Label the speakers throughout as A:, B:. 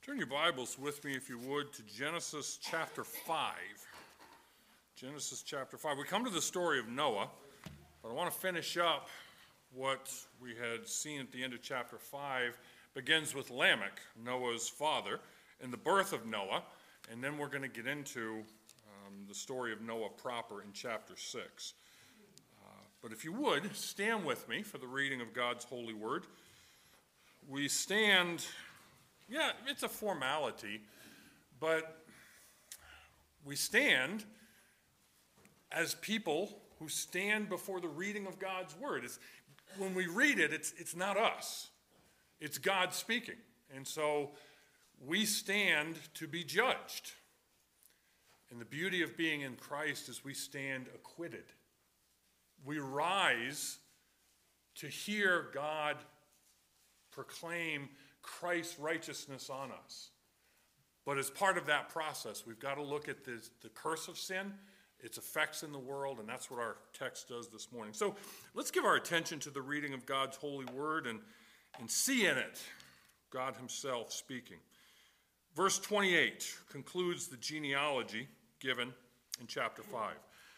A: Turn your Bibles with me, if you would, to Genesis chapter 5. Genesis chapter 5. We come to the story of Noah, but I want to finish up what we had seen at the end of chapter 5. Begins with Lamech, Noah's father, and the birth of Noah, and then we're going to get into the story of Noah proper in chapter 6. But if you would, stand with me for the reading of God's holy word. We stand... Yeah, it's a formality, but we stand as people who stand before the reading of God's word. When we read it, it's not us. It's God speaking. And so we stand to be judged. And the beauty of being in Christ is we stand acquitted. We rise to hear God proclaim Christ's righteousness on us. But as part of that process, we've got to look at the curse of sin, its effects in the world, and that's what our text does this morning. So let's give our attention to the reading of God's holy word and see in it God himself speaking. Verse 28 concludes the genealogy given in chapter 5.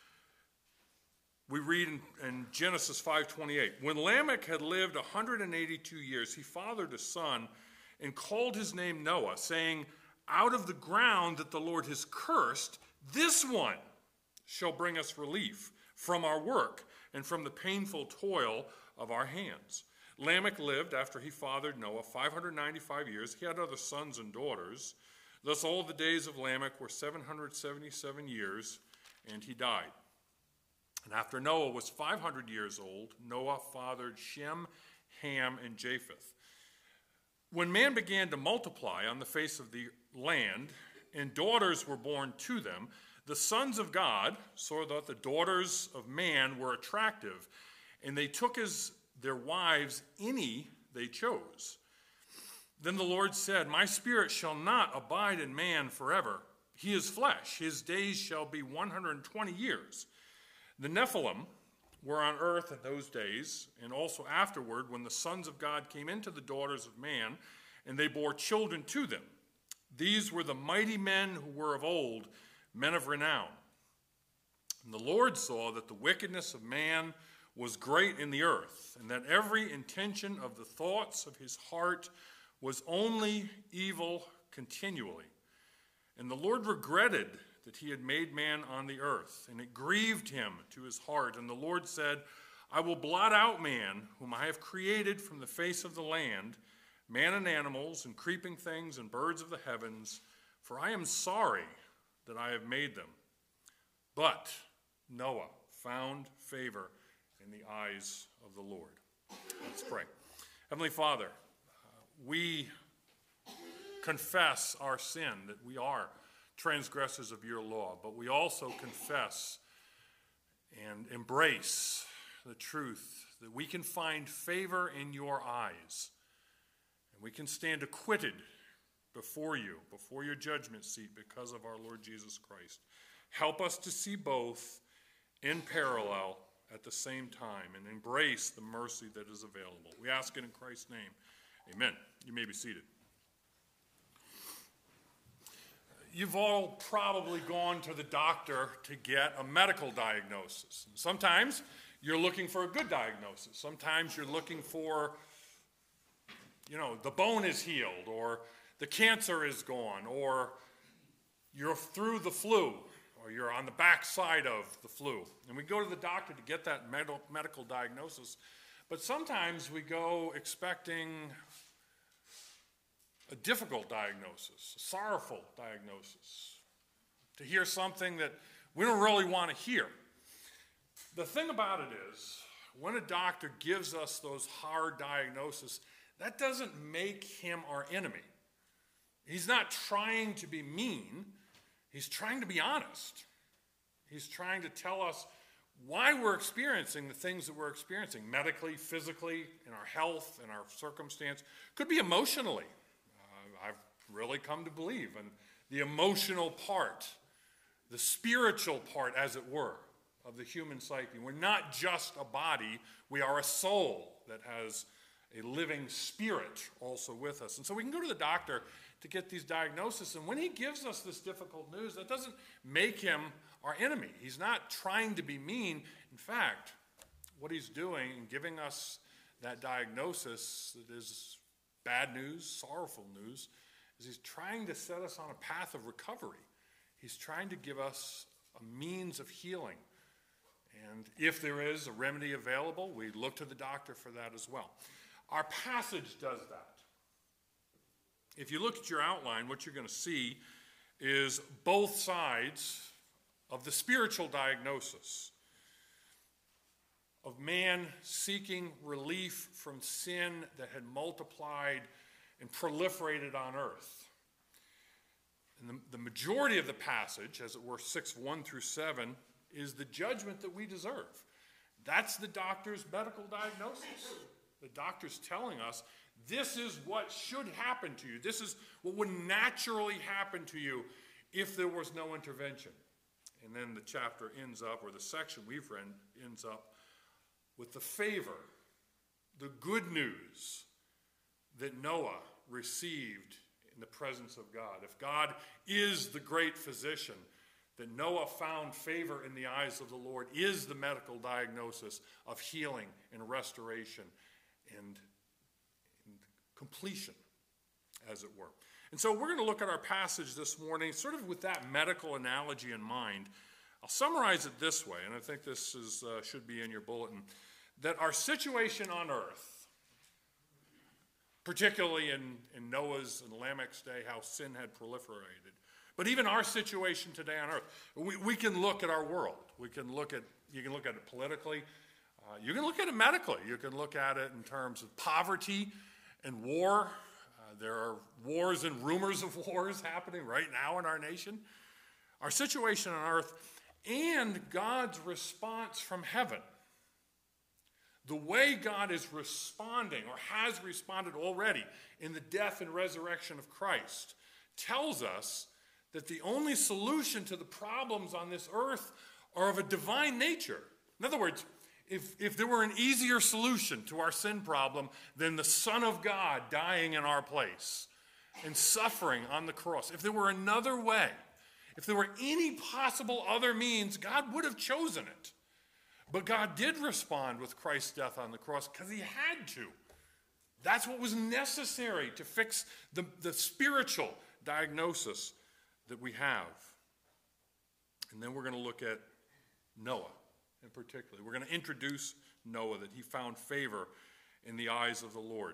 A: We read in Genesis 5:28, when Lamech had lived 182 years, he fathered a son and called his name Noah, saying, out of the ground that the Lord has cursed, this one shall bring us relief from our work and from the painful toil of our hands. Lamech lived after he fathered Noah 595 years. He had other sons and daughters. Thus all the days of Lamech were 777 years, and he died. And after Noah was 500 years old, Noah fathered Shem, Ham, and Japheth. When man began to multiply on the face of the land, and daughters were born to them, the sons of God saw that the daughters of man were attractive, and they took as their wives any they chose. Then the Lord said, my spirit shall not abide in man forever. He is flesh. His days shall be 120 years. The Nephilim were on earth in those days, and also afterward, when the sons of God came into the daughters of man, and they bore children to them. These were the mighty men who were of old, men of renown. And the Lord saw that the wickedness of man was great in the earth, and that every intention of the thoughts of his heart was only evil continually. And the Lord regretted that he had made man on the earth, and it grieved him to his heart. And the Lord said, I will blot out man, whom I have created from the face of the land, man and animals, and creeping things, and birds of the heavens, for I am sorry that I have made them. But Noah found favor in the eyes of the Lord. Let's pray. Heavenly Father, we confess our sin, that we are transgressors of your law, but we also confess and embrace the truth that we can find favor in your eyes, and we can stand acquitted before you, before your judgment seat, because of our Lord Jesus Christ. Help us to see both in parallel at the same time and embrace the mercy that is available. We ask it in Christ's name. Amen. You may be seated. You've all probably gone to the doctor to get a medical diagnosis. Sometimes you're looking for a good diagnosis. Sometimes you're looking for, the bone is healed, or the cancer is gone, or you're through the flu, or you're on the backside of the flu. And we go to the doctor to get that medical diagnosis. But sometimes we go expecting a difficult diagnosis, a sorrowful diagnosis, to hear something that we don't really want to hear. The thing about it is, when a doctor gives us those hard diagnoses, that doesn't make him our enemy. He's not trying to be mean. He's trying to be honest. He's trying to tell us why we're experiencing the things that we're experiencing, medically, physically, in our health, in our circumstance. Could be emotionally. I've really come to believe in the emotional part, the spiritual part, as it were, of the human psyche. We're not just a body, we are a soul that has a living spirit also with us. And so we can go to the doctor to get these diagnoses. And when he gives us this difficult news, that doesn't make him our enemy. He's not trying to be mean. In fact, what he's doing in giving us that diagnosis that is bad news, sorrowful news, is he's trying to set us on a path of recovery. He's trying to give us a means of healing. And if there is a remedy available, we look to the doctor for that as well. Our passage does that. If you look at your outline, what you're going to see is both sides of the spiritual diagnosis of man seeking relief from sin that had multiplied and proliferated on earth. And the majority of the passage, as it were, 6:1 through 7, is the judgment that we deserve. That's the doctor's medical diagnosis. The doctor's telling us, this is what should happen to you. This is what would naturally happen to you if there was no intervention. And then the chapter ends up, or the section we've read ends up, with the favor, the good news that Noah received in the presence of God. If God is the great physician, that Noah found favor in the eyes of the Lord is the medical diagnosis of healing and restoration and completion, as it were. And so we're going to look at our passage this morning sort of with that medical analogy in mind. I'll summarize it this way, and I think this should be in your bulletin, that our situation on earth, particularly in Noah's and Lamech's day, how sin had proliferated, but even our situation today on earth, we can look at our world. You can look at it politically. You can look at it medically. You can look at it in terms of poverty and war. There are wars and rumors of wars happening right now in our nation. Our situation on earth and God's response from heaven. The way God is responding, or has responded already in the death and resurrection of Christ, tells us that the only solution to the problems on this earth are of a divine nature. In other words, if there were an easier solution to our sin problem than the Son of God dying in our place and suffering on the cross, if there were another way, if there were any possible other means, God would have chosen it. But God did respond with Christ's death on the cross because he had to. That's what was necessary to fix the spiritual diagnosis that we have. And then we're going to look at Noah in particular. We're going to introduce Noah, that he found favor in the eyes of the Lord.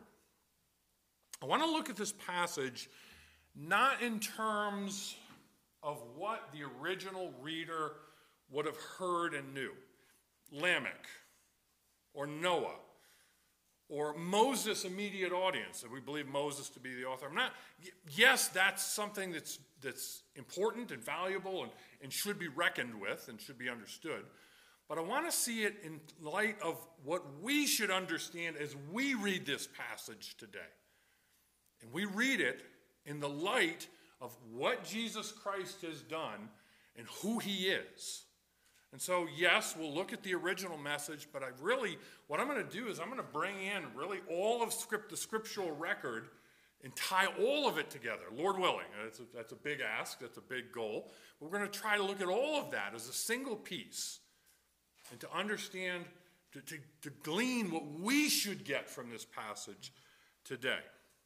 A: I want to look at this passage not in terms of what the original reader would have heard and knew. Lamech, or Noah, or Moses' immediate audience, and we believe Moses to be the author. Yes, that's something that's important and valuable and should be reckoned with and should be understood. But I want to see it in light of what we should understand as we read this passage today. And we read it in the light of what Jesus Christ has done and who he is. And so, yes, we'll look at the original message, but what I'm going to do is I'm going to bring in really all of the scriptural record and tie all of it together, Lord willing. That's a big ask, that's a big goal. But we're going to try to look at all of that as a single piece and to understand, to glean what we should get from this passage today.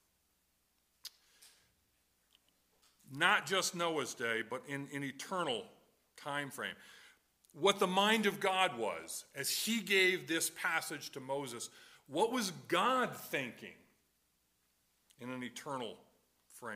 A: Not just Noah's day, but in eternal time frame. What the mind of God was as he gave this passage to Moses. What was God thinking in an eternal frame?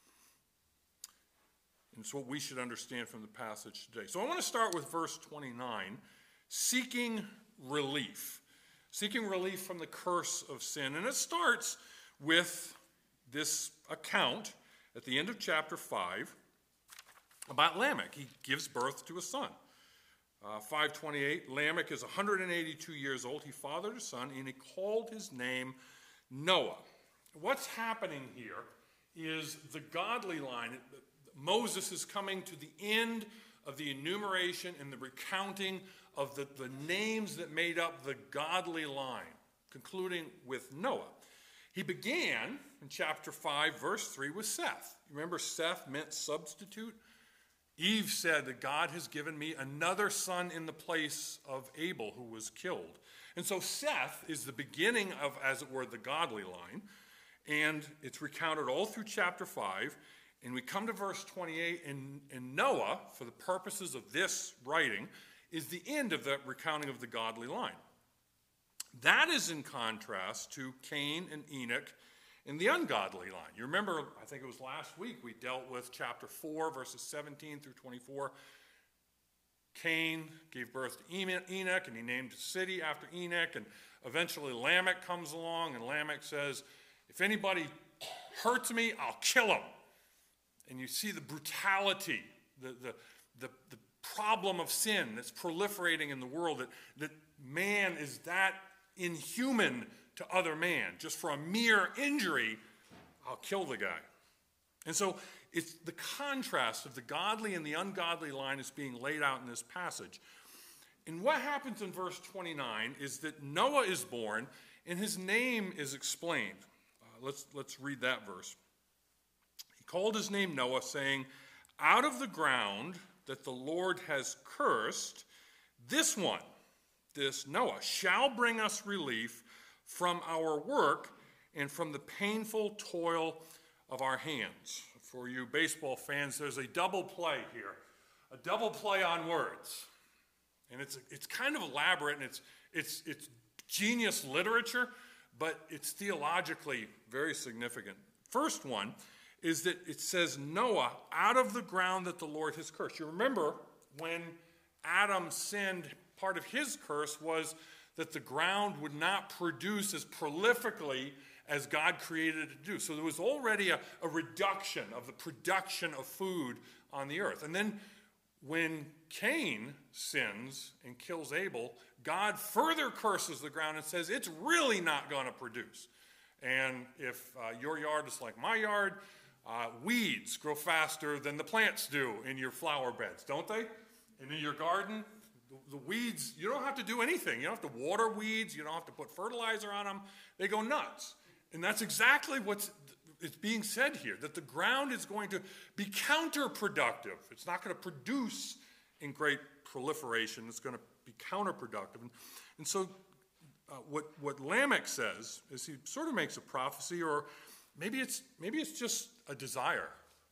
A: And it's what we should understand from the passage today. So I want to start with verse 29, seeking relief. Seeking relief from the curse of sin. And it starts with this account at the end of chapter 5 about Lamech. He gives birth to a son. 5:28, Lamech is 182 years old. He fathered a son, and he called his name Noah. What's happening here is the godly line. Moses is coming to the end of the enumeration and the recounting of the names that made up the godly line, concluding with Noah. He began in chapter 5, verse 3 with Seth. Remember, Seth meant substitute. Eve said that God has given me another son in the place of Abel, who was killed. And so Seth is the beginning of, as it were, the godly line. And it's recounted all through chapter 5. And we come to verse 28, and Noah, for the purposes of this writing, is the end of the recounting of the godly line. That is in contrast to Cain and Enoch in the ungodly line. You remember, I think it was last week, we dealt with chapter 4, verses 17 through 24. Cain gave birth to Enoch, and he named a city after Enoch, and eventually Lamech comes along, and Lamech says, if anybody hurts me, I'll kill him. And you see the brutality, the problem of sin that's proliferating in the world, that man is that inhuman to other man. Just for a mere injury, I'll kill the guy. And so it's the contrast of the godly and the ungodly line is being laid out in this passage. And what happens in verse 29 is that Noah is born and his name is explained. Let's read that verse. He called his name Noah, saying, out of the ground that the Lord has cursed, this one, this Noah, shall bring us relief from our work and from the painful toil of our hands. For you baseball fans, there's a double play here, a double play on words. And it's kind of elaborate, and it's genius literature, but it's theologically very significant. First one is that it says Noah, out of the ground that the Lord has cursed. You remember when Adam sinned, part of his curse was that the ground would not produce as prolifically as God created it to do. So there was already a reduction of the production of food on the earth. And then when Cain sins and kills Abel, God further curses the ground and says it's really not going to produce. And if your yard is like my yard, weeds grow faster than the plants do in your flower beds, don't they? And in your garden, the weeds, you don't have to do anything. You don't have to water weeds. You don't have to put fertilizer on them. They go nuts. And that's exactly what's being said here, that the ground is going to be counterproductive. It's not going to produce in great proliferation. It's going to be counterproductive. And so what Lamech says is he sort of makes a prophecy, or maybe it's just a desire.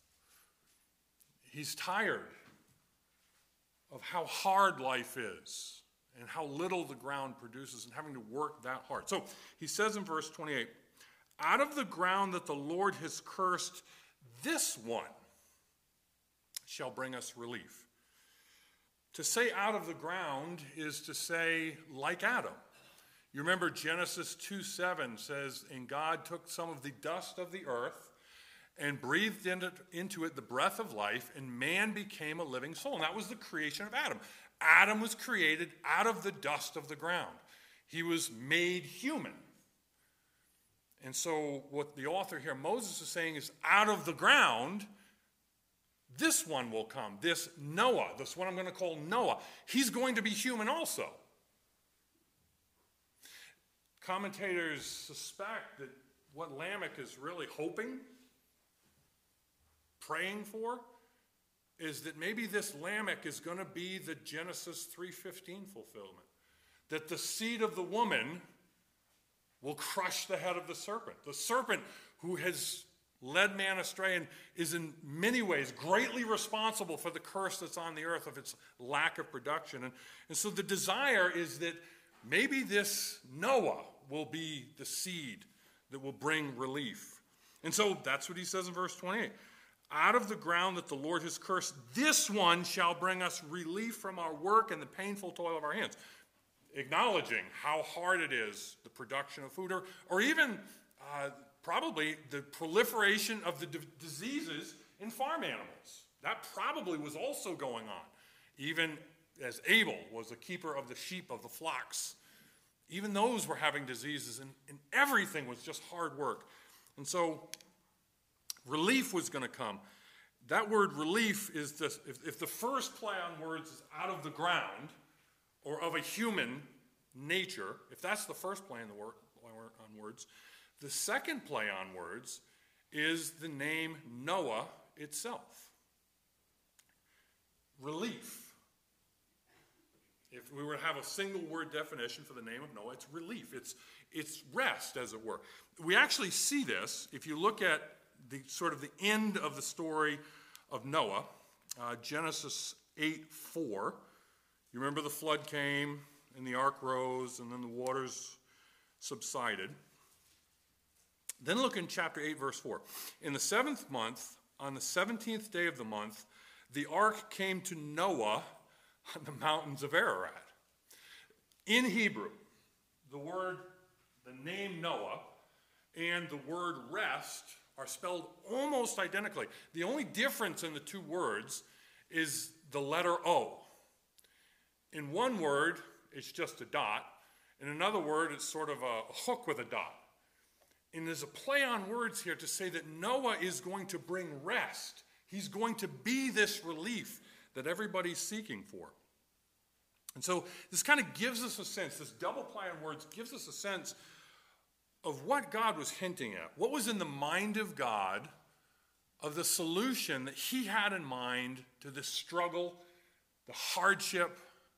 A: He's tired of how hard life is and how little the ground produces and having to work that hard. So he says in verse 28, out of the ground that the Lord has cursed, this one shall bring us relief. To say out of the ground is to say like Adam. You remember Genesis 2:7 says, and God took some of the dust of the earth and breathed into it the breath of life, and man became a living soul. And that was the creation of Adam. Adam was created out of the dust of the ground. He was made human. And so what the author here, Moses, is saying is out of the ground, this one will come, this Noah, this one I'm going to call Noah. He's going to be human also. Commentators suspect that what Lamech is really hoping, praying for, is that maybe this Lamech is going to be the Genesis 3:15 fulfillment. That the seed of the woman will crush the head of the serpent. The serpent who has led man astray and is in many ways greatly responsible for the curse that's on the earth of its lack of production. And so the desire is that maybe this Noah will be the seed that will bring relief. And so that's what he says in verse 28. Out of the ground that the Lord has cursed, this one shall bring us relief from our work and the painful toil of our hands. Acknowledging how hard it is, the production of food, or even probably the proliferation of the diseases in farm animals. That probably was also going on, even as Abel was the keeper of the sheep of the flocks. Even those were having diseases, and everything was just hard work. And so relief was going to come. That word relief is this. If the first play on words is out of the ground, or of a human nature, if that's the first play on words, The second play on words is the name Noah itself. Relief. If we were to have a single word definition for the name of Noah, it's relief. It's rest, as it were. We actually see this if you look at the sort of the end of the story of Noah, Genesis 8:4. You remember the flood came and the ark rose and then the waters subsided. Then look in chapter 8, verse 4. In the 7th month, on the 17th day of the month, the ark came to Noah on the mountains of Ararat. In Hebrew, the name Noah and the word rest are spelled almost identically. The only difference in the two words is the letter O. In one word, it's just a dot. In another word, it's sort of a hook with a dot. And there's a play on words here to say that Noah is going to bring rest. He's going to be this relief that everybody's seeking for. And so this kind of gives us a sense, this double play on words gives us a sense of what God was hinting at. What was in the mind of God of the solution that he had in mind to this struggle, the hardship,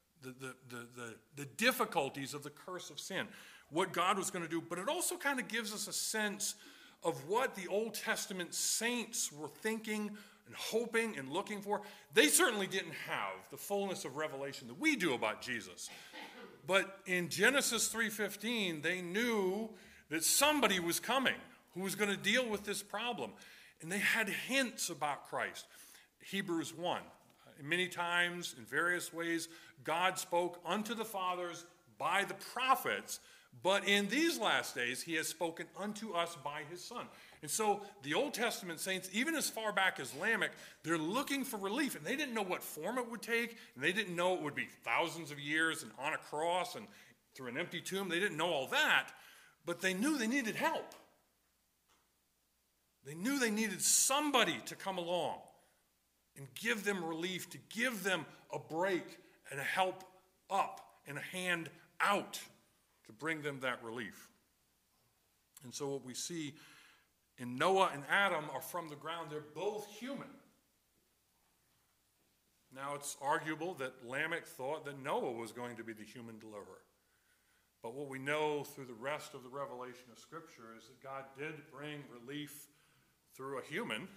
A: the difficulties of the curse of sin. What God was going to do. But it also kind of gives us a sense of what the Old Testament saints were thinking and hoping and looking for. They certainly didn't have the fullness of revelation that we do about Jesus. But in Genesis 3:15, they knew that somebody was coming who was going to deal with this problem. And they had hints about Christ. Hebrews 1. Many times, in various ways, God spoke unto the fathers by the prophets, but in these last days, he has spoken unto us by his Son. And so the Old Testament saints, even as far back as Lamech, they're looking for relief. And they didn't know what form it would take, and they didn't know it would be thousands of years and on a cross and through an empty tomb. They didn't know all that, but they knew they needed help. They knew they needed somebody to come along and give them relief, to give them a break and a help up and a hand out to bring them that relief. And so what we see in Noah and Adam are from the ground. They're both human. Now it's arguable that Lamech thought that Noah was going to be the human deliverer. But what we know through the rest of the revelation of Scripture is that God did bring relief through a human,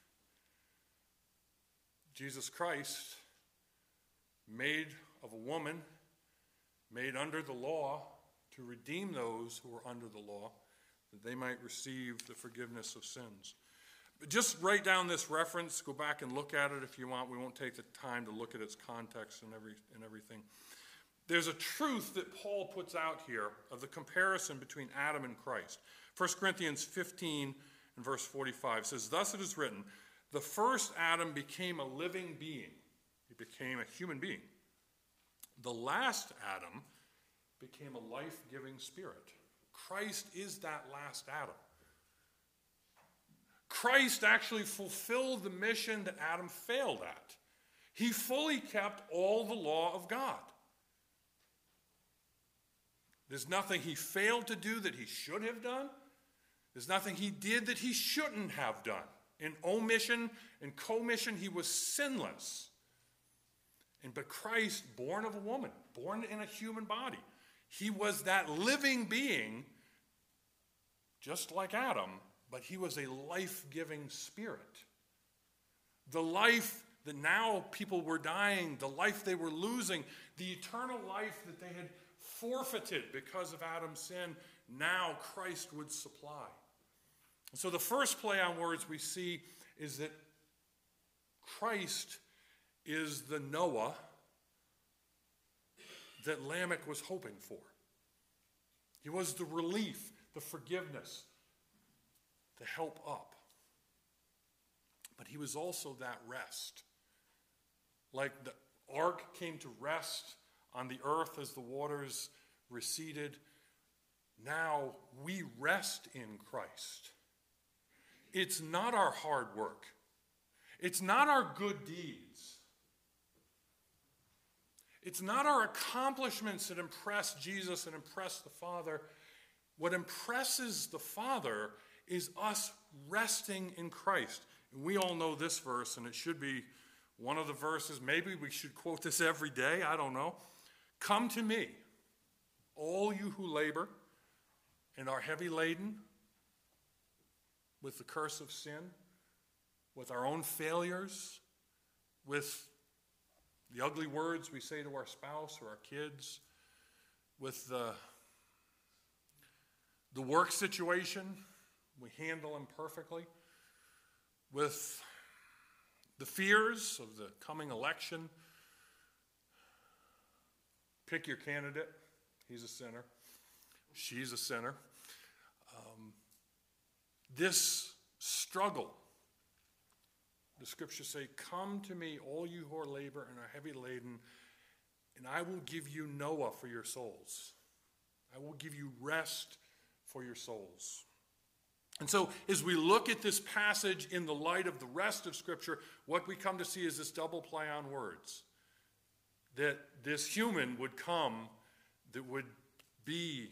A: Jesus Christ, made of a woman, made under the law to redeem those who were under the law, that they might receive the forgiveness of sins. But just write down this reference, go back and look at it if you want. We won't take the time to look at its context and everything. There's a truth that Paul puts out here of the comparison between Adam and Christ. 1 Corinthians 15 and verse 45 says, "Thus it is written, the first Adam became a living being." He became a human being. The last Adam became a life-giving spirit. Christ is that last Adam. Christ actually fulfilled the mission that Adam failed at. He fully kept all the law of God. There's nothing he failed to do that he should have done. There's nothing he did that he shouldn't have done. In omission and commission, he was sinless. But Christ, born of a woman, born in a human body, he was that living being, just like Adam, but he was a life-giving spirit. The life that now people were dying, the life they were losing, the eternal life that they had forfeited because of Adam's sin, now Christ would supply. And so the first play on words we see is that Christ is the Noah that Lamech was hoping for. He was the relief, the forgiveness, the help up. But he was also that rest. Like the ark came to rest on the earth as the waters receded, now we rest in Christ. It's not our hard work. It's not our good deeds. It's not our accomplishments that impress Jesus and impress the Father. what impresses the Father is us resting in Christ. And we all know this verse, and it should be one of the verses. Maybe we should quote this every day. I don't know. Come to me, all you who labor and are heavy laden with the curse of sin, with our own failures, with the ugly words we say to our spouse or our kids, with the work situation we handle imperfectly, with the fears of the coming election. Pick your candidate. He's a sinner. She's a sinner. This struggle, the scriptures say, come to me, all you who are labor and are heavy laden, and I will give you Noah for your souls. I will give you rest for your souls. And so as we look at this passage in the light of the rest of Scripture, what we come to see is this double play on words. That this human would come that would be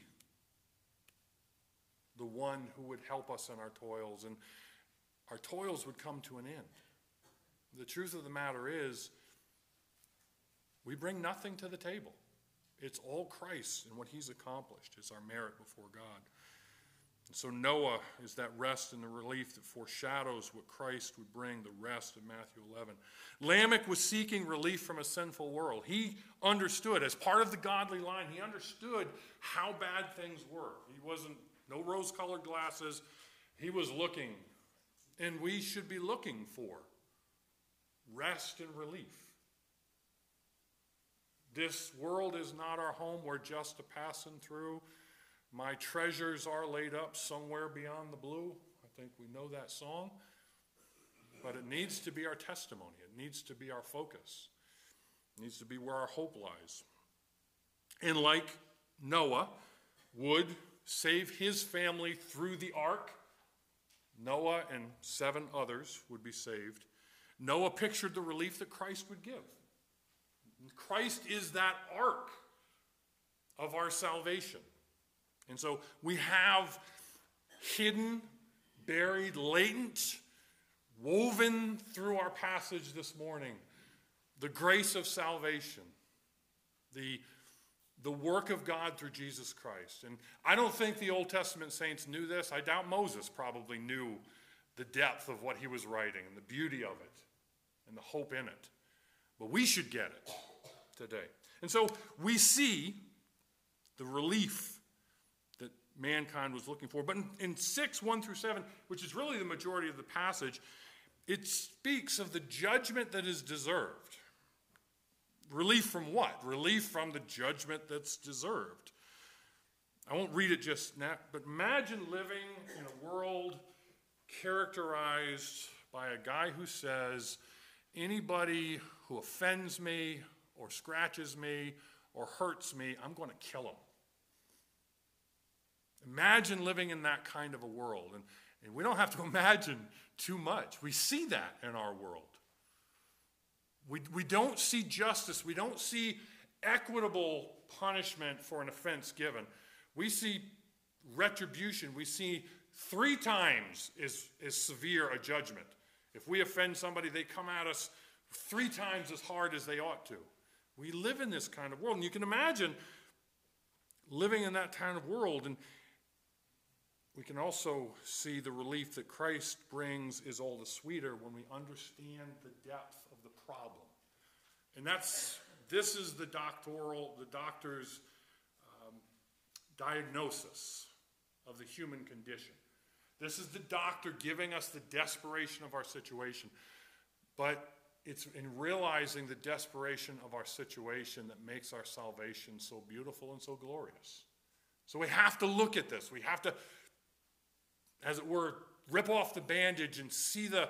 A: the one who would help us in our toils, and our toils would come to an end. The truth of the matter is, we bring nothing to the table. It's all Christ and what he's accomplished. It's our merit before God. And so Noah is that rest and the relief that foreshadows what Christ would bring, the rest of Matthew 11. Lamech was seeking relief from a sinful world. He understood, as part of the godly line, he understood how bad things were. He wasn't, no rose-colored glasses. He was looking, and we should be looking for rest and relief. This world is not our home. We're just a passing through. My treasures are laid up somewhere beyond the blue. I think we know that song. But it needs to be our testimony. It needs to be our focus. It needs to be where our hope lies. And like Noah would save his family through the ark, Noah and 7 others would be saved. Noah pictured the relief that Christ would give. Christ is that ark of our salvation. And so we have hidden, buried, latent, woven through our passage this morning, the grace of salvation, the work of God through Jesus Christ. And I don't think the Old Testament saints knew this. I doubt Moses probably knew the depth of what he was writing and the beauty of it and the hope in it. But we should get it today. And so we see the relief that mankind was looking for. But in 6, 1 through 7, which is really the majority of the passage, it speaks of the judgment that is deserved. Relief from what? Relief from the judgment that's deserved. I won't read it just now, but imagine living in a world characterized by a guy who says, anybody who offends me or scratches me or hurts me, I'm going to kill him. Imagine living in that kind of a world. And we don't have to imagine too much. We see that in our world. We don't see justice. We don't see equitable punishment for an offense given. We see retribution. We see 3 times as severe a judgment. If we offend somebody, they come at us 3 times as hard as they ought to. We live in this kind of world. And you can imagine living in that kind of world. And we can also see the relief that Christ brings is all the sweeter when we understand the depth of the problem. And this is the doctor's diagnosis of the human condition. This is the doctor giving us the desperation of our situation. But it's in realizing the desperation of our situation that makes our salvation so beautiful and so glorious. So we have to look at this. We have to, as it were, rip off the bandage and see the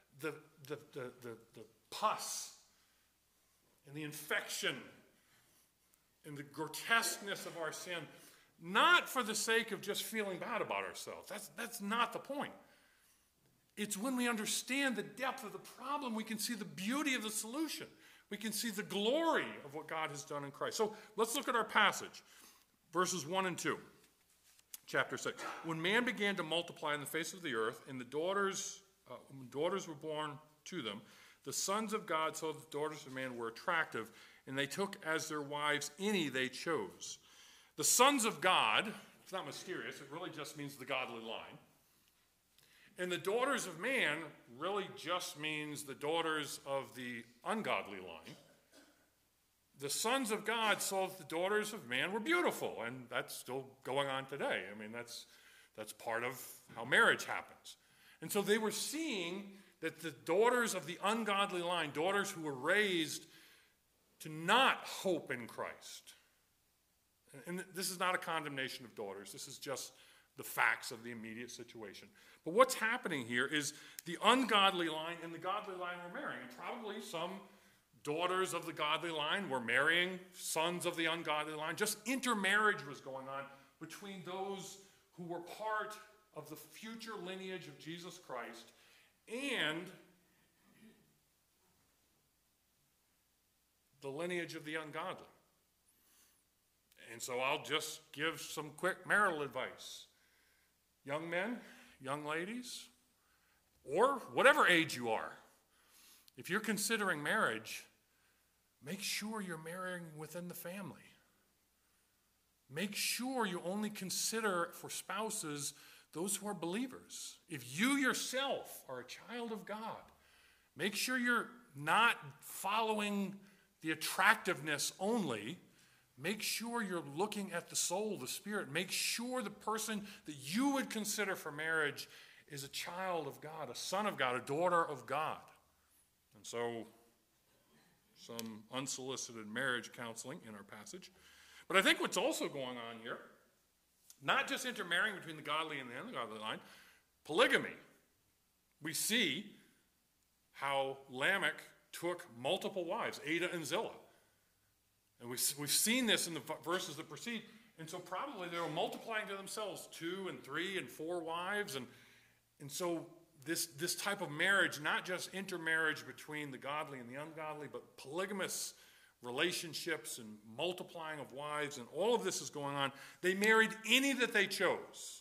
A: pus and the infection and the grotesqueness of our sin, not for the sake of just feeling bad about ourselves. That's not the point. It's when we understand the depth of the problem, we can see the beauty of the solution. We can see the glory of what God has done in Christ. So let's look at our passage, verses 1 and 2. chapter 6. When man began to multiply on the face of the earth, and the daughters were born to them, the sons of God saw that the daughters of man were attractive, and they took as their wives any they chose. The sons of God, it's not mysterious, it really just means the godly line. And the daughters of man really just means the daughters of the ungodly line. The sons of God saw that the daughters of man were beautiful, and that's still going on today. I mean, that's part of how marriage happens. And so they were seeing that the daughters of the ungodly line, daughters who were raised to not hope in Christ. And this is not a condemnation of daughters. This is just the facts of the immediate situation. But what's happening here is the ungodly line and the godly line were marrying. And probably some daughters of the godly line were marrying sons of the ungodly line. Just intermarriage was going on between those who were part of the future lineage of Jesus Christ and the lineage of the ungodly. And so I'll just give some quick marital advice. Young men, young ladies, or whatever age you are, if you're considering marriage, make sure you're marrying within the family. Make sure you only consider for spouses those who are believers. If you yourself are a child of God, make sure you're not following the attractiveness only. Make sure you're looking at the soul, the spirit. Make sure the person that you would consider for marriage is a child of God, a son of God, a daughter of God. And so, some unsolicited marriage counseling in our passage. But I think what's also going on here, not just intermarrying between the godly and the ungodly line, polygamy. We see how Lamech took multiple wives, Adah and Zillah. And we've seen this in the verses that precede. And so probably they were multiplying to themselves 2 and 3 and 4 wives. And so this type of marriage, not just intermarriage between the godly and the ungodly, but polygamous relationships and multiplying of wives, and all of this is going on. They married any that they chose.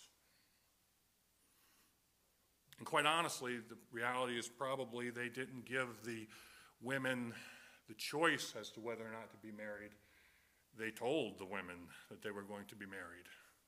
A: And quite honestly, the reality is probably they didn't give the women the choice as to whether or not to be married. They told the women that they were going to be married.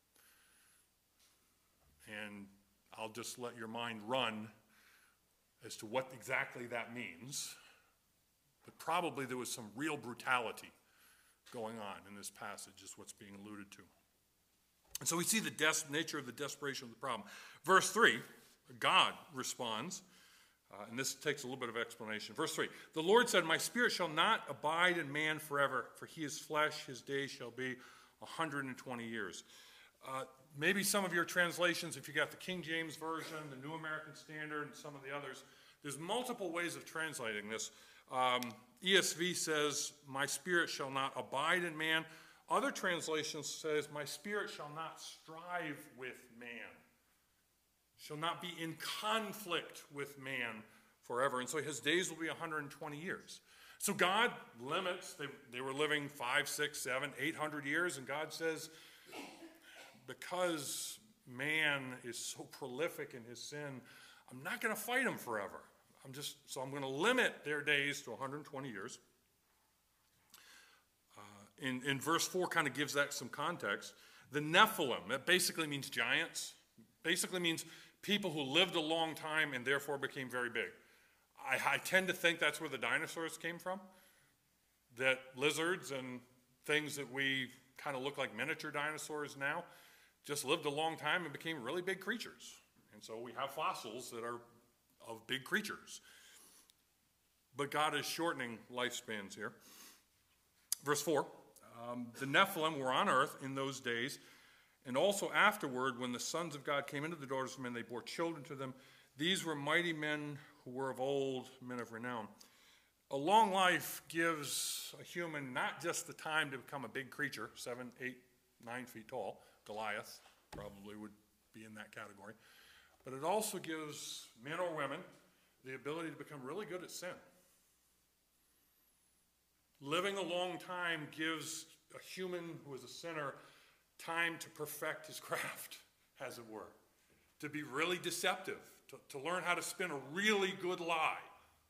A: And I'll just let your mind run as to what exactly that means. But probably there was some real brutality going on in this passage, is what's being alluded to. And so we see the nature of the desperation of the problem. Verse 3, God responds. And this takes a little bit of explanation. Verse 3, the Lord said, my spirit shall not abide in man forever, for he is flesh, his days shall be 120 years. Maybe some of your translations, if you got the King James Version, the New American Standard, and some of the others, there's multiple ways of translating this. ESV says, my spirit shall not abide in man. Other translations says, my spirit shall not strive with man. Shall not be in conflict with man forever. And so his days will be 120 years. So God limits, they were living 5, 6, 7, 800 years, and God says, because man is so prolific in his sin, I'm not going to fight him forever. I'm going to limit their days to 120 years. In verse 4 kind of gives that some context. The Nephilim, that basically means giants. Basically means people who lived a long time and therefore became very big. I tend to think that's where the dinosaurs came from. That lizards and things that we kind of look like miniature dinosaurs now just lived a long time and became really big creatures. And so we have fossils that are of big creatures. But God is shortening lifespans here. Verse 4, the Nephilim were on earth in those days, and also afterward, when the sons of God came into the daughters of men, they bore children to them. These were mighty men who were of old, men of renown. A long life gives a human not just the time to become a big creature, 7, 8, 9 feet tall. Goliath probably would be in that category. But it also gives men or women the ability to become really good at sin. Living a long time gives a human who is a sinner time to perfect his craft. as it were, to be really deceptive, to learn how to spin a really good lie,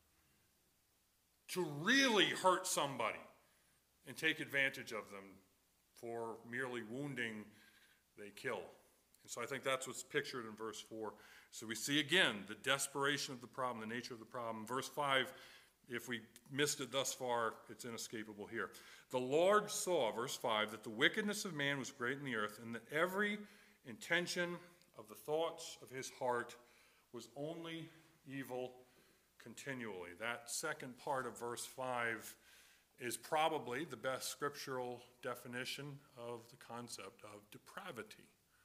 A: to really hurt somebody and take advantage of them for merely wounding, they kill. And so I think that's what's pictured in verse 4. So we see again the desperation of the problem, the nature of the problem. Verse 5, if we missed it thus far, it's inescapable here. The Lord saw, verse 5, that the wickedness of man was great in the earth, and that every intention of the thoughts of his heart was only evil continually. That second part of verse 5 is probably the best scriptural definition of the concept of depravity.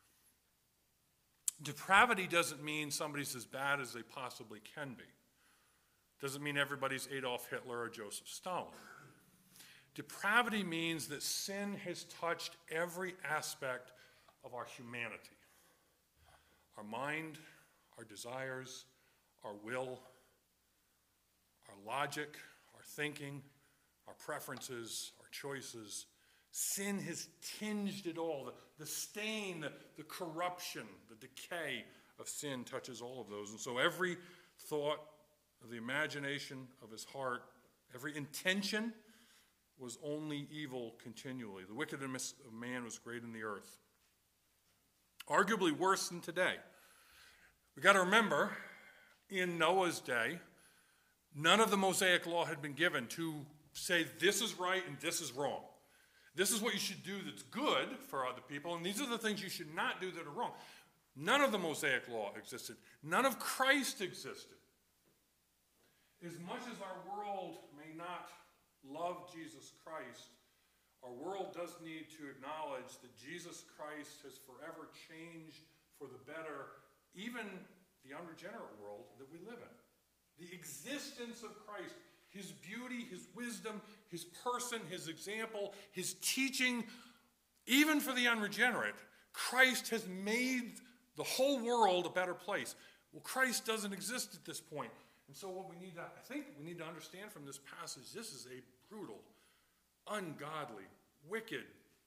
A: Depravity doesn't mean somebody's as bad as they possibly can be. Doesn't mean everybody's Adolf Hitler or Joseph Stalin. Depravity means that sin has touched every aspect of our humanity. Our mind, our desires, our will, our logic, our thinking, our preferences, our choices. Sin has tinged it all. The stain, the corruption, the decay of sin touches all of those. And so every thought of the imagination of his heart, every intention was only evil continually. The wickedness of man was great in the earth. Arguably worse than today. We've got to remember, in Noah's day, none of the Mosaic law had been given to say this is right and this is wrong. This is what you should do that's good for other people, and these are the things you should not do that are wrong. None of the Mosaic law existed. None of Christ existed. As much as our world may not love Jesus Christ, our world does need to acknowledge that Jesus Christ has forever changed for the better even the unregenerate world that we live in. The existence of Christ, his beauty, his wisdom, his person, his example, his teaching, even for the unregenerate, Christ has made the whole world a better place. Well, Christ doesn't exist at this point. And so what I think we need to understand from this passage, this is a brutal, ungodly, wicked,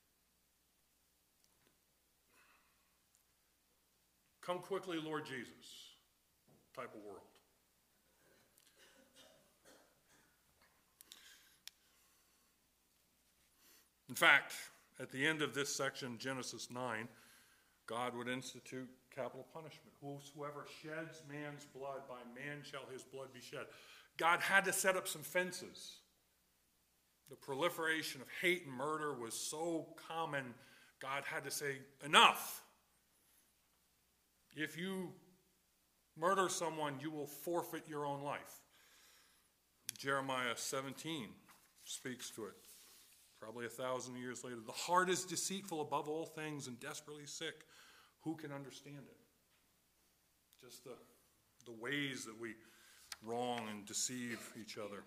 A: come quickly, Lord Jesus type of world. In fact, at the end of this section, Genesis 9, God would institute capital punishment. Whosoever sheds man's blood, by man shall his blood be shed. God had to set up some fences. The proliferation of hate and murder was so common, God had to say, enough. If you murder someone, you will forfeit your own life. Jeremiah 17 speaks to it. Probably 1,000 years later. The heart is deceitful above all things and desperately sick. Who can understand it? Just the ways that we wrong and deceive each other.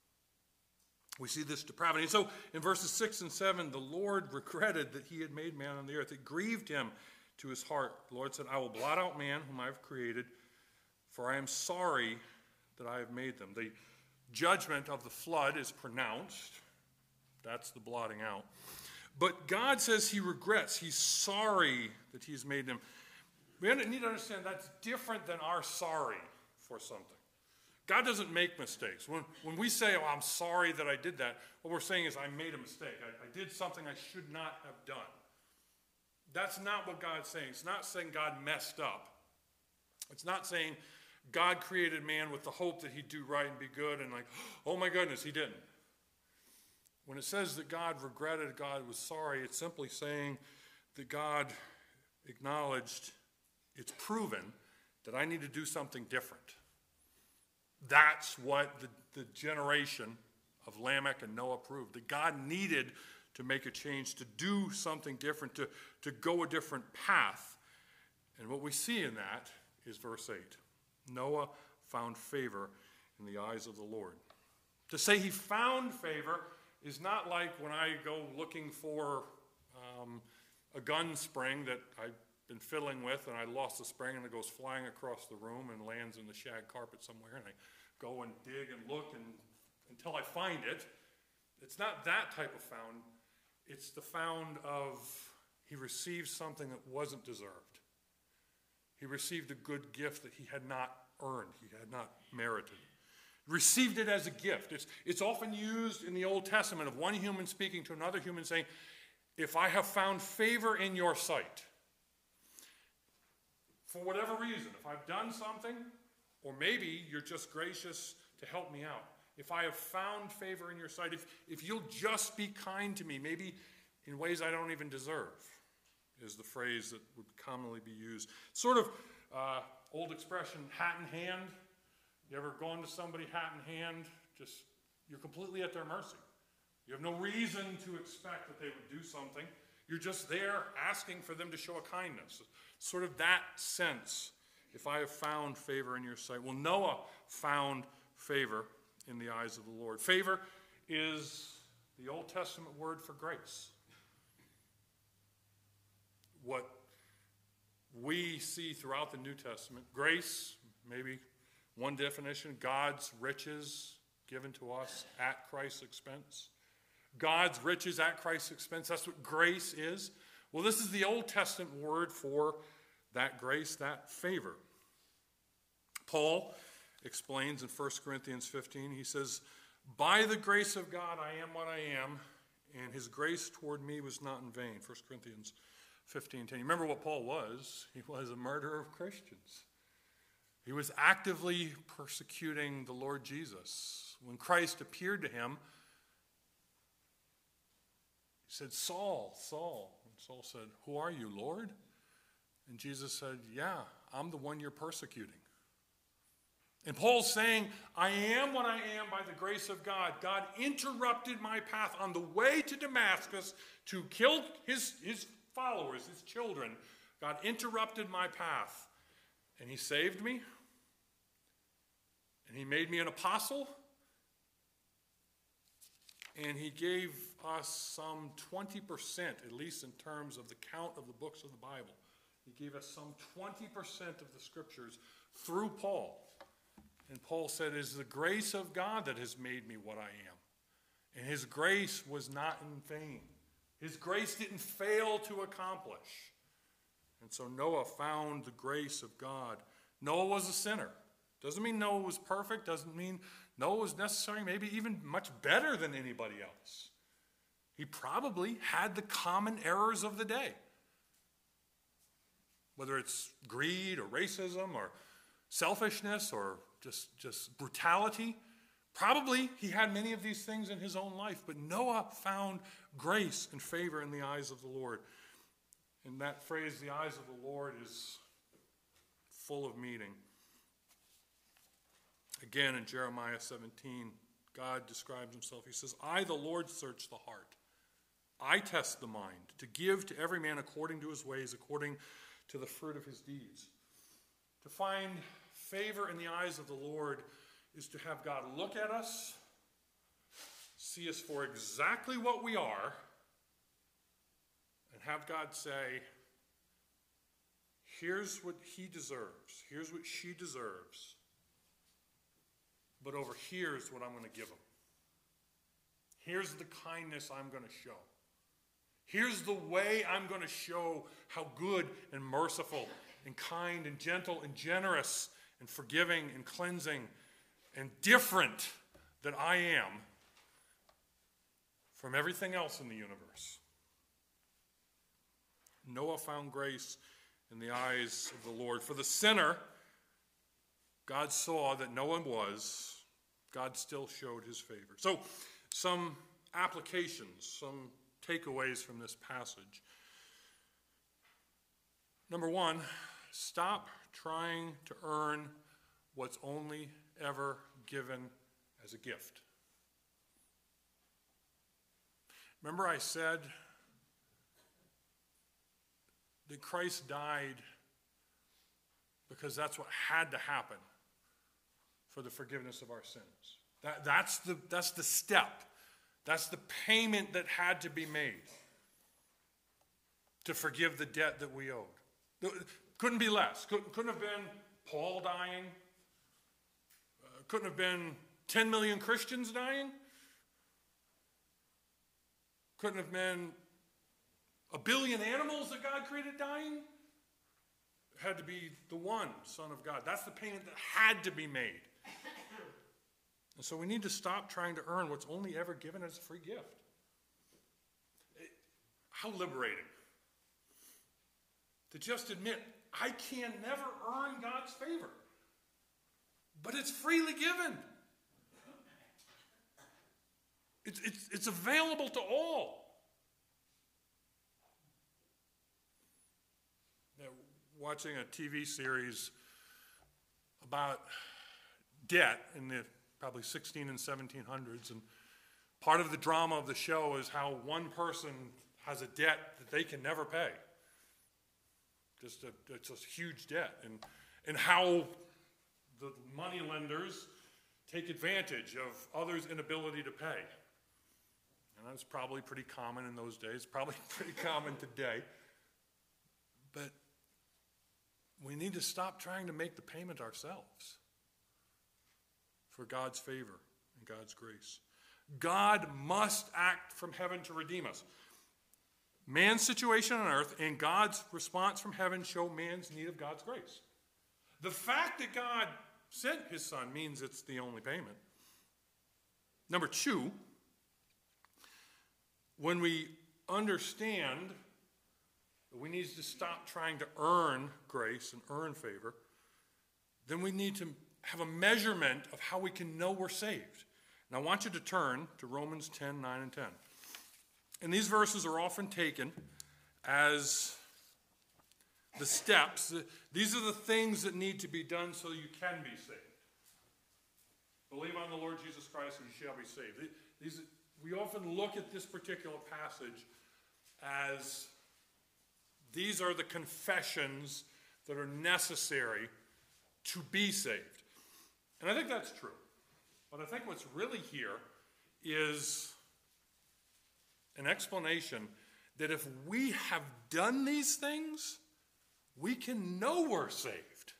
A: We see this depravity. And so in verses 6 and 7, the Lord regretted that he had made man on the earth. It grieved him to his heart. The Lord said, I will blot out man whom I have created, for I am sorry that I have made them. The judgment of the flood is pronounced. That's the blotting out. But God says he regrets. He's sorry that he's made them. We need to understand that's different than our sorry for something. God doesn't make mistakes. When we say, oh, I'm sorry that I did that, what we're saying is I made a mistake. I did something I should not have done. That's not what God's saying. It's not saying God messed up. It's not saying God created man with the hope that he'd do right and be good and like, oh my goodness, he didn't. When it says that God regretted, God was sorry, it's simply saying that God acknowledged it's proven that I need to do something different. That's what the generation of Lamech and Noah proved, that God needed to make a change, to do something different, to go a different path. And what we see in that is verse 8. Noah found favor in the eyes of the Lord. To say he found favor is not like when I go looking for a gun spring that I've been fiddling with and I lost the spring and it goes flying across the room and lands in the shag carpet somewhere and I go and dig and look until I find it. It's not that type of found. It's the found of he received something that wasn't deserved. He received a good gift that he had not earned, he had not merited. He received it as a gift. It's often used in the Old Testament of one human speaking to another human saying, if I have found favor in your sight, for whatever reason, if I've done something, or maybe you're just gracious to help me out, if I have found favor in your sight, if you'll just be kind to me, maybe in ways I don't even deserve, is the phrase that would commonly be used. Sort of old expression, hat in hand. You ever gone to somebody hat in hand? Just, you're completely at their mercy. You have no reason to expect that they would do something. You're just there asking for them to show a kindness. Sort of that sense, if I have found favor in your sight. Well, Noah found favor in the eyes of the Lord. Favor is the Old Testament word for grace. What we see throughout the New Testament, grace, maybe one definition, God's riches given to us at Christ's expense. God's riches at Christ's expense, that's what grace is. Well, this is the Old Testament word for that grace, that favor. Paul explains in 1 Corinthians 15, he says, by the grace of God I am what I am, and his grace toward me was not in vain. 1 Corinthians 15:10. You remember what Paul was? He was a murderer of Christians. He was actively persecuting the Lord Jesus. When Christ appeared to him, he said, Saul, Saul. And Saul said, who are you, Lord? And Jesus said, yeah, I'm the one you're persecuting. And Paul's saying, I am what I am by the grace of God. God interrupted my path on the way to Damascus to kill his followers, his children. God interrupted my path. And he saved me. And he made me an apostle. And he gave us some 20%, at least in terms of the count of the books of the Bible. He gave us some 20% of the scriptures through Paul. And Paul said, it is the grace of God that has made me what I am. And his grace was not in vain. His grace didn't fail to accomplish. And so Noah found the grace of God. Noah was a sinner. Doesn't mean Noah was perfect. Doesn't mean Noah was necessarily maybe even much better than anybody else. He probably had the common errors of the day. Whether it's greed or racism or selfishness or just brutality. Probably he had many of these things in his own life, but Noah found grace and favor in the eyes of the Lord. And that phrase, the eyes of the Lord, is full of meaning. Again, in Jeremiah 17, God describes himself. He says, I, the Lord, search the heart. I test the mind to give to every man according to his ways, according to the fruit of his deeds. To find favor in the eyes of the Lord is to have God look at us, see us for exactly what we are, and have God say, here's what he deserves, here's what she deserves, but over here's what I'm going to give him. Here's the kindness I'm going to show. Here's the way I'm going to show how good and merciful and kind and gentle and generous and forgiving and cleansing and different that I am from everything else in the universe. Noah found grace in the eyes of the Lord. For the sinner, God saw that Noah was, God still showed his favor. So, some applications, some takeaways from this passage. Number one, stop trying to earn what's only ever given as a gift. Remember I said that Christ died because that's what had to happen for the forgiveness of our sins. That's the step. That's the payment that had to be made to forgive the debt that we owed. Couldn't be less. Couldn't have been Paul dying. Couldn't have been 10 million Christians dying. Couldn't have been a billion animals that God created dying. had to be the one Son of God. That's the payment that had to be made. And so we need to stop trying to earn what's only ever given as a free gift. How liberating to just admit, I can never earn God's favor, but it's freely given. It's available to all. Now, watching a TV series about debt in the probably 16 and 1700s, and part of the drama of the show is how one person has a debt that they can never pay. It's a huge debt, and how the money lenders take advantage of others' inability to pay. And that's probably pretty common in those days, probably pretty common today. But we need to stop trying to make the payment ourselves for God's favor and God's grace. God must act from heaven to redeem us. Man's situation on earth and God's response from heaven show man's need of God's grace. The fact that God sent his Son means it's the only payment. Number two, when we understand that we need to stop trying to earn grace and earn favor, then we need to have a measurement of how we can know we're saved. And I want you to turn to Romans 10, 9, and 10. And these verses are often taken as the steps. These are the things that need to be done so you can be saved. Believe on the Lord Jesus Christ and you shall be saved. We often look at this particular passage as these are the confessions that are necessary to be saved. And I think that's true. But I think what's really here is an explanation that if we have done these things, we can know we're saved.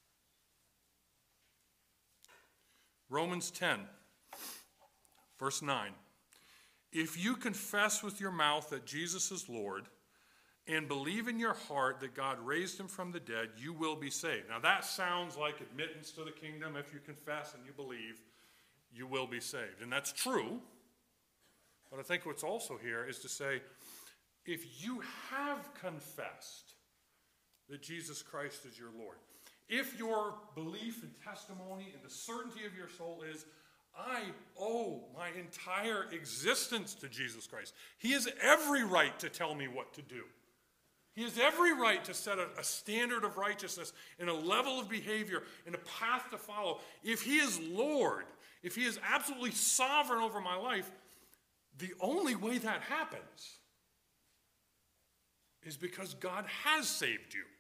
A: Romans 10, verse 9. If you confess with your mouth that Jesus is Lord and believe in your heart that God raised him from the dead, you will be saved. Now that sounds like admittance to the kingdom. If you confess and you believe, you will be saved. And that's true. But I think what's also here is to say, if you have confessed that Jesus Christ is your Lord, if your belief and testimony and the certainty of your soul is, I owe my entire existence to Jesus Christ. He has every right to tell me what to do. He has every right to set a standard of righteousness and a level of behavior and a path to follow. If he is Lord, if he is absolutely sovereign over my life, the only way that happens is because God has saved you.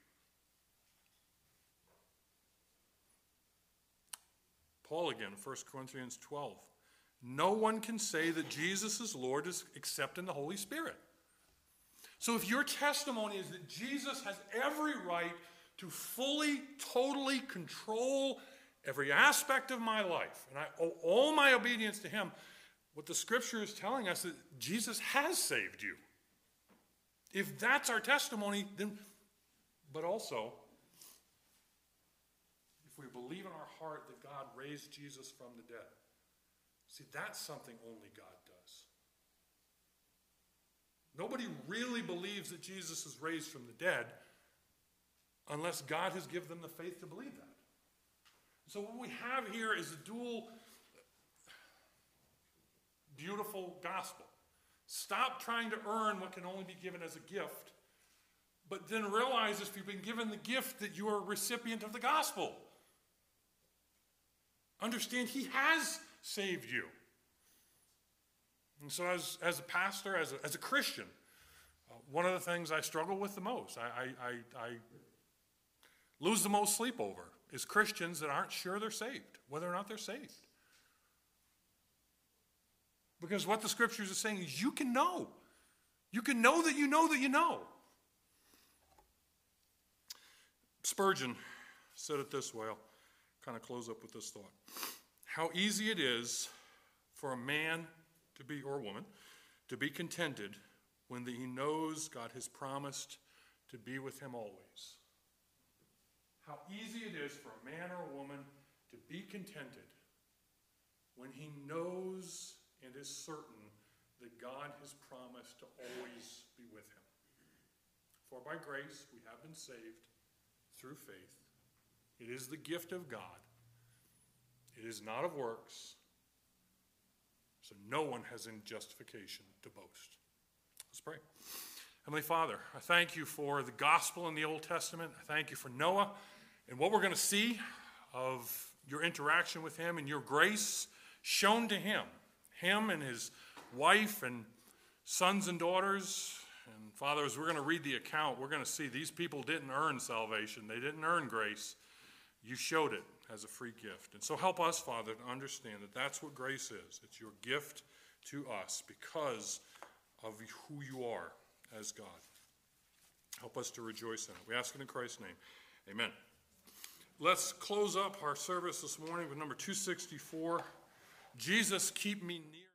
A: Paul again, 1 Corinthians 12. No one can say that Jesus is Lord except in the Holy Spirit. So if your testimony is that Jesus has every right to fully, totally control every aspect of my life, and I owe all my obedience to him, what the scripture is telling us is that Jesus has saved you. If that's our testimony, then, but also, if we believe in our heart that God raised Jesus from the dead, see, that's something only God does. Nobody really believes that Jesus is raised from the dead unless God has given them the faith to believe that. So what we have here is a dual, beautiful gospel. Stop trying to earn what can only be given as a gift, but then realize if you've been given the gift that you are a recipient of the gospel. Understand he has saved you. And so as a pastor, as a Christian, one of the things I struggle with the most, I lose the most sleep over, is Christians that aren't sure they're saved, whether or not they're saved. Because what the scriptures are saying is you can know. You can know that you know that you know. Spurgeon said it this way. I'll kind of close up with this thought. How easy it is for a man to be, or a woman, to be contented when he knows God has promised to be with him always. how easy it is for a man or a woman to be contented when he knows and is certain that God has promised to always be with him. For by grace we have been saved through faith. It is the gift of God. It is not of works, so no one has any justification to boast. Let's pray. Heavenly Father, I thank you for the gospel in the Old Testament. I thank you for Noah and what we're going to see of your interaction with him and your grace shown to him and his wife and sons and daughters. And Father, as we're going to read the account, we're going to see these people didn't earn salvation. They didn't earn grace. You showed it as a free gift. And so help us, Father, to understand that that's what grace is. It's your gift to us because of who you are as God. Help us to rejoice in it. We ask it in Christ's name. Amen. Let's close up our service this morning with number 264. Jesus, keep me near.